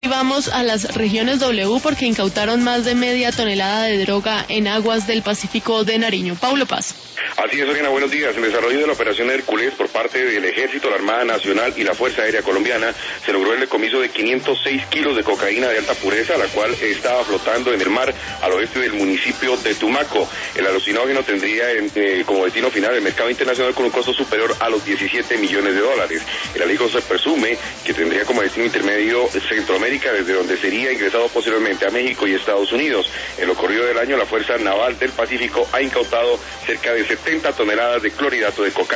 vamos a las regiones W porque incautaron más de media tonelada de droga en aguas del Pacífico de Nariño. Paulo Paz. Así es, Oriana, buenos días. En desarrollo de la operación Hércules por parte del Ejército, la Armada Nacional y la Fuerza Aérea Colombiana, se logró el decomiso de 506 kilos de cocaína de alta pureza, la cual estaba flotando en el mar al oeste del municipio de Tumaco. El alucinógeno tendría como destino final el mercado internacional con un costo superior a los 17 millones de dólares. El hallazgo se presume que tendría como destino intermedio Centroamérica, desde donde sería ingresado posteriormente a México y Estados Unidos. En lo corrido del año, la Fuerza Naval del Pacífico ha incautado cerca de 70 toneladas de clorhidrato de cocaína.